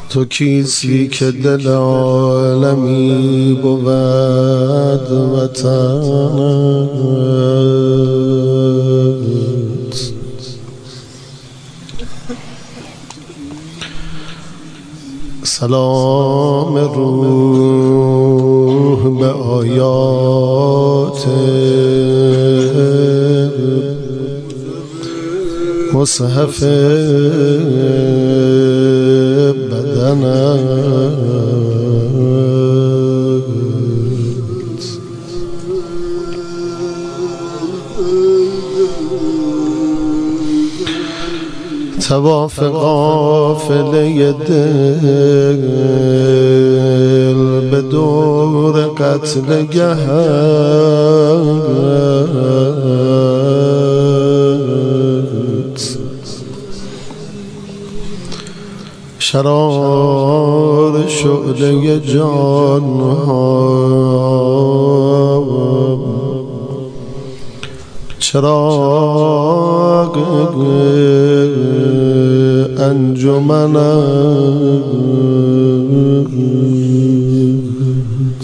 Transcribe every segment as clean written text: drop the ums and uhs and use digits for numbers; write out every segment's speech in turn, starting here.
تو کیستی که دل عالمی بود وطنت، سلام روح به آیات مصحف بدنت، طواف قافله دل به دور قتل گهت، شرار شعله جانها چراغ انجمنت،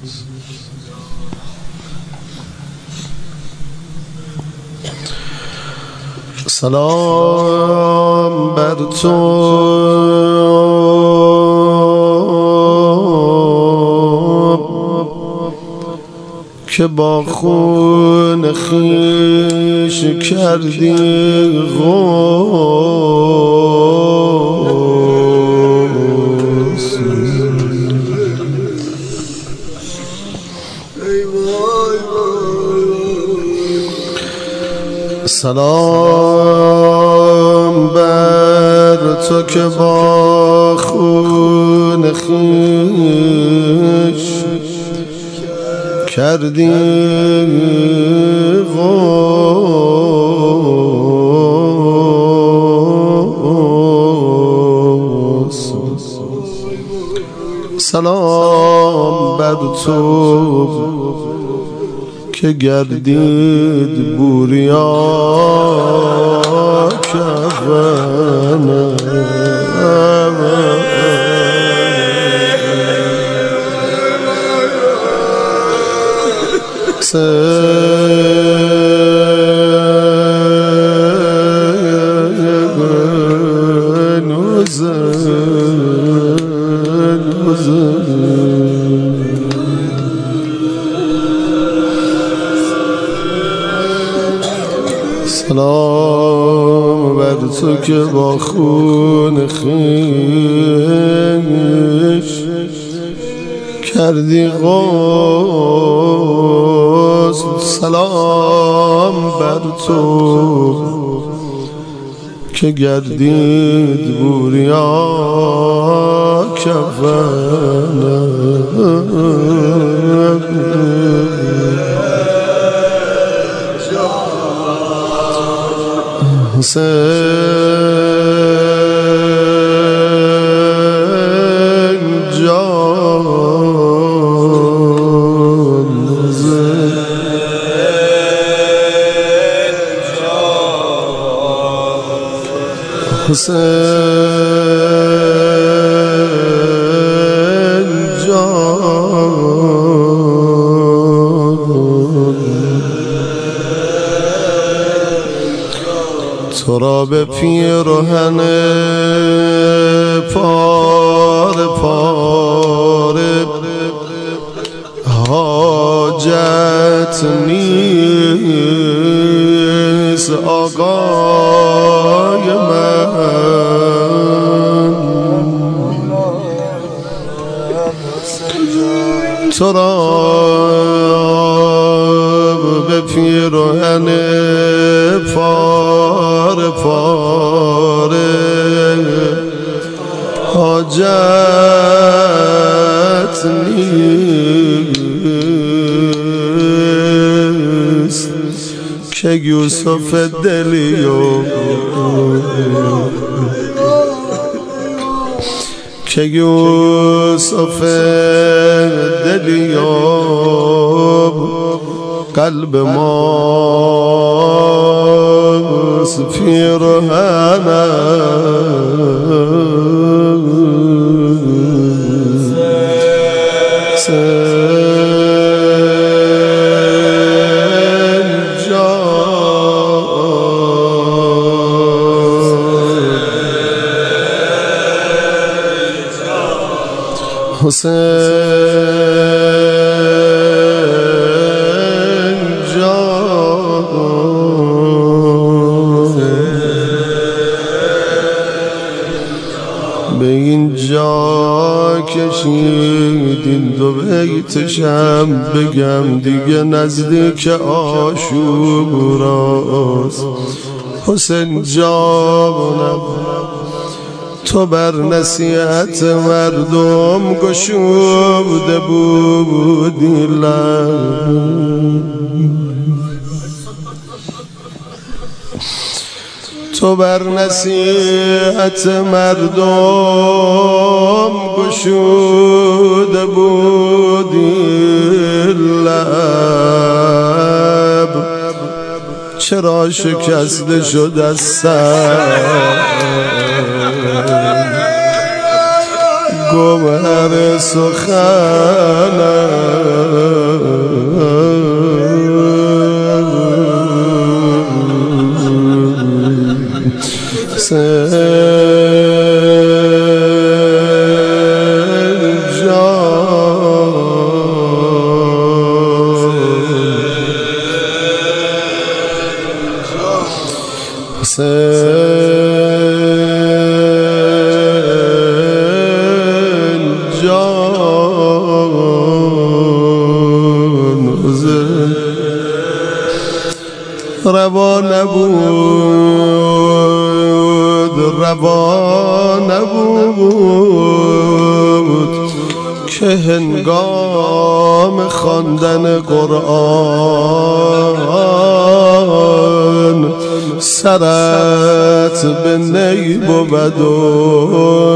سلام بر تو که با خون خویش کردی غوث، سلام بر تو که با خون خویش کردی غوث، سلام بر تو که گردید بوریا کفنه، سلام بر تو که با خون خویش کردی غوث، سلام بر تو که گردید بوریا کفنه، حسین جان، حسین جان، تو را به پیرهن پاره پاره حاجت نیست آقای من، تو را به پیرهن پاره پاره حاجت نیست که یوسف دلیو که یوسف دلیو قلب ماست پیرهنم حسین جان به اینجا کشیدین دو بیتشم بگم دیگه نزدیک عاشوراست. حسین جانم تو بر نصیحت مردم گشوده بودی لب، تو بر نصیحت مردم گشوده بودی لب، چرا شکسته شد از سر گوهر سخنم؟ روا نبود که هنگام خواندن قرآن سرت به نی بود و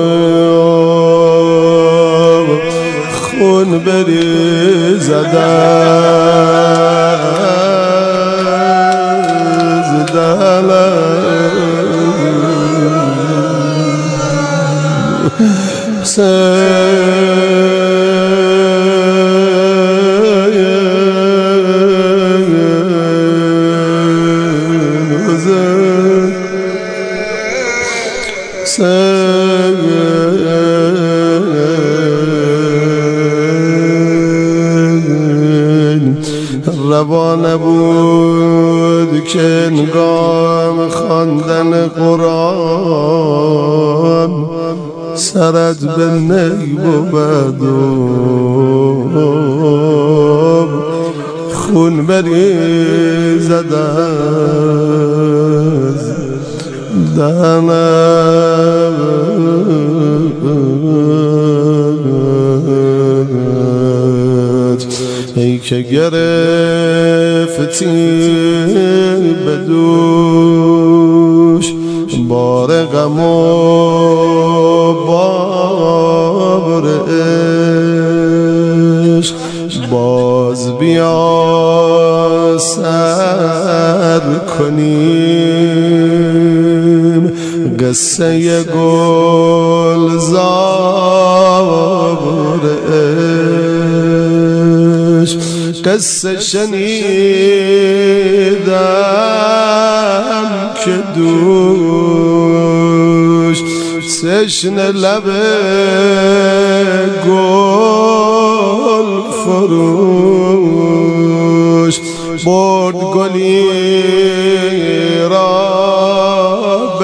خون بریزد از روا نبود که هنگام خواندن قرآن سرت به نی بود و خون بریزد از دهنت. ای که گرفتی به دوش بار غم و بار عشق، باز بیا سر کنیم قصه گلزار عشق. قصه شنیدم که دوش تشنه لب گل فروش برد گلی را به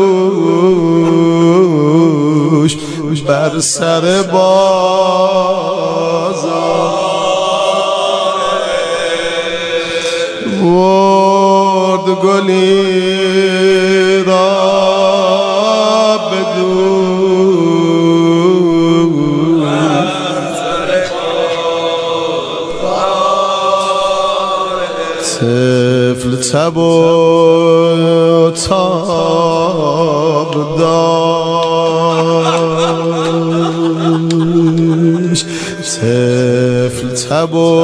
دوش بر سر بازار برد گلی را به طفل تب و تاب داشت، طفل تب و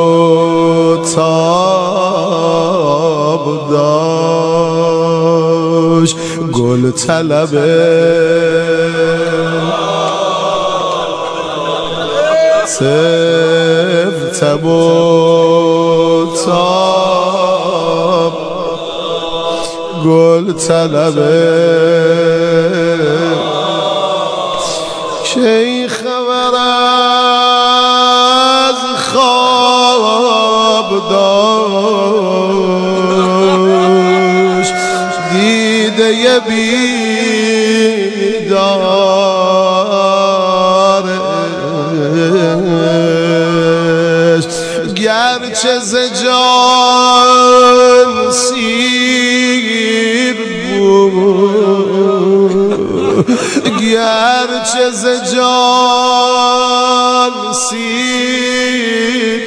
تاب داشت، گل طلبه طفل تب و تاب گل طلبه. کی خبر گرچه ز جان سیر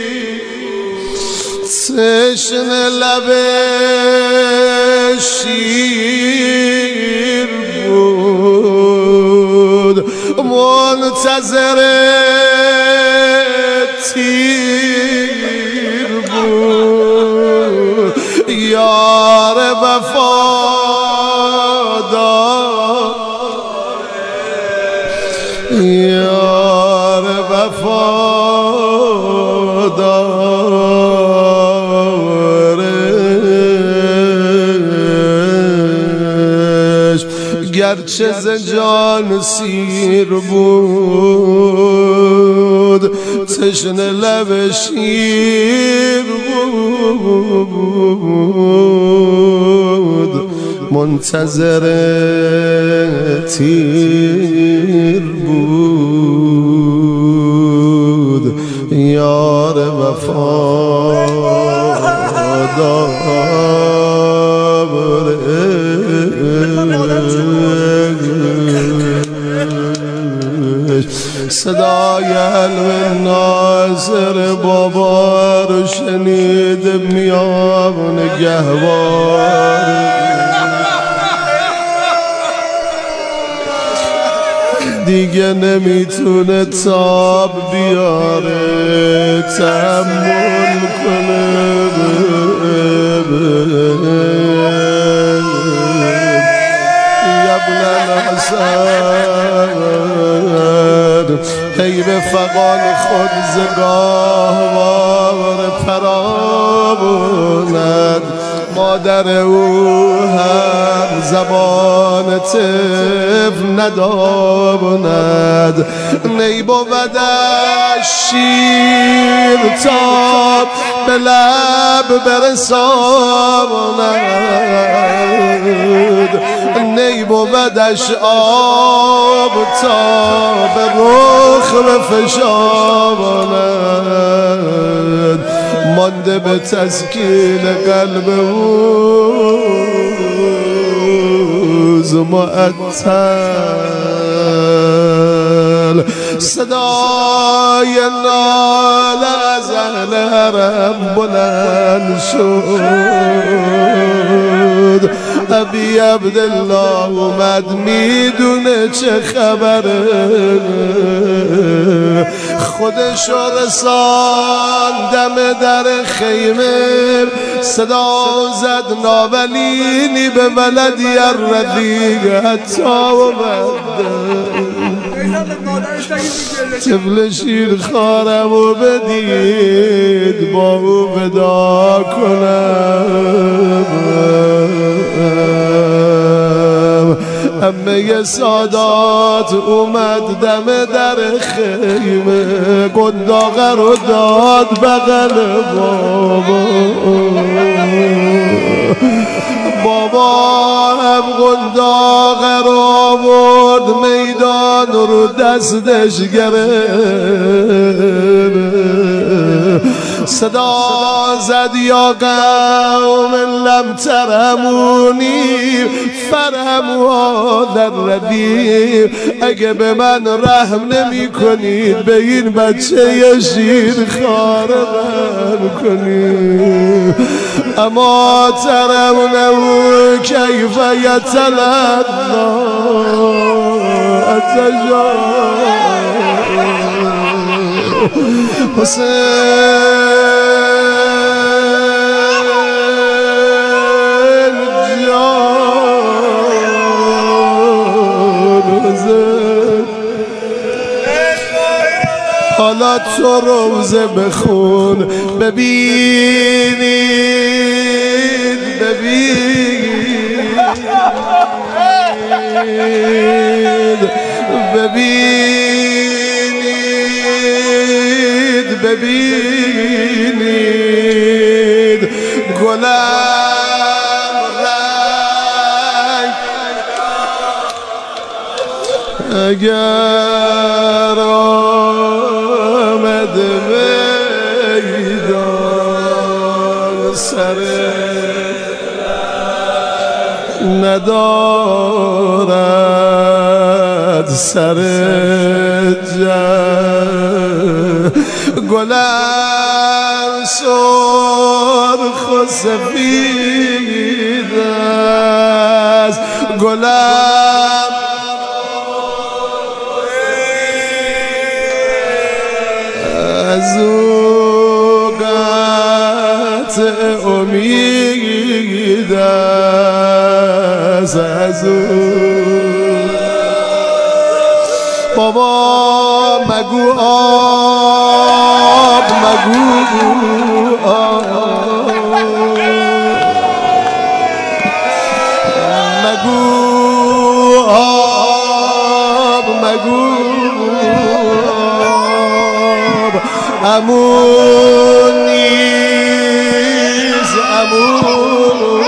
تشنه لب شیر بود منتظر تیر بود یار وفادار یار وفادارش گرچه ز جان سیر بود تشنه لب شیر بود منتظر تیر بود یار وفادارش صدای علم ناصر بابا رو شنید میان گهوار دیگه نمیتونه تاب بیاره تحمل کنه ابن الحسن ای به فقان خود زگاهوار پراموند مادر او هم زبان طفل نداند نی بودش شیر تا به لب برساند نی بودش آب تا به رخ بفشاند مانده به تسکین قلب او معطل صدای ناله از اهل حرم بلند شد ابی عبدالله اومد میدونه چه خبره خودشو رسان دم در خیمه صدا زد ناولینی به ولدی الرضیع حتی طفل شیر خارم و بدید با او ودا کنم همه سادات اومد دم در خیمه گنداغه رو داد بغل بابا هم گنداغه رو آورد میدان رو دستش گرفت صدا زد یا قوم لم ترحمونی فرحموا در ربی اگه به من رحم نمی کنید به این بچه شیر خار رحم کنید اما ترونه کیف یتلقا اتجا حسین جان حالا تو روزه بخون ببینید ببینید گلم رنگ اگر آمد میدان سر ندارد سر گلم سرخ و سفید است گلم از او قطع امید است از او بابا مگو آب مگو آب مگو آب مگو آب امون نیست امون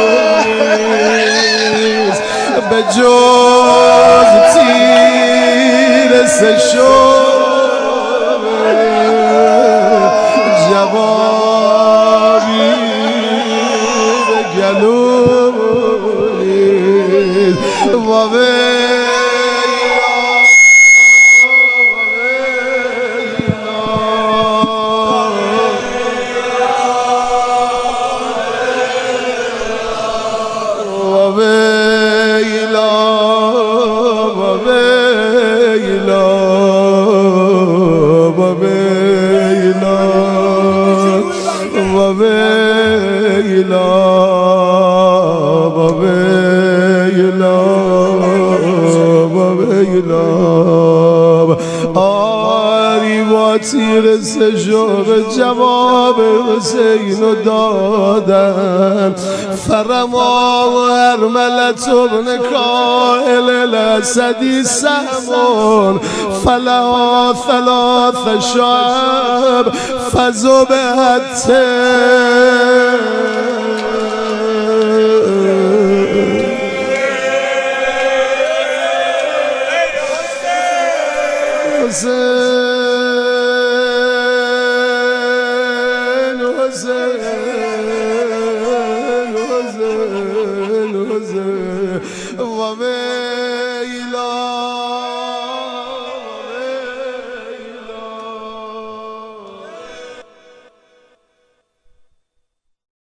نیست به جز تیر سشم جوابی به گلو نیست آری با تیر سجاب جواب حسین دادن فرما و ارملت ابن کائل الاسدی سهمون فلا ثلاث شعب فذبحت حسین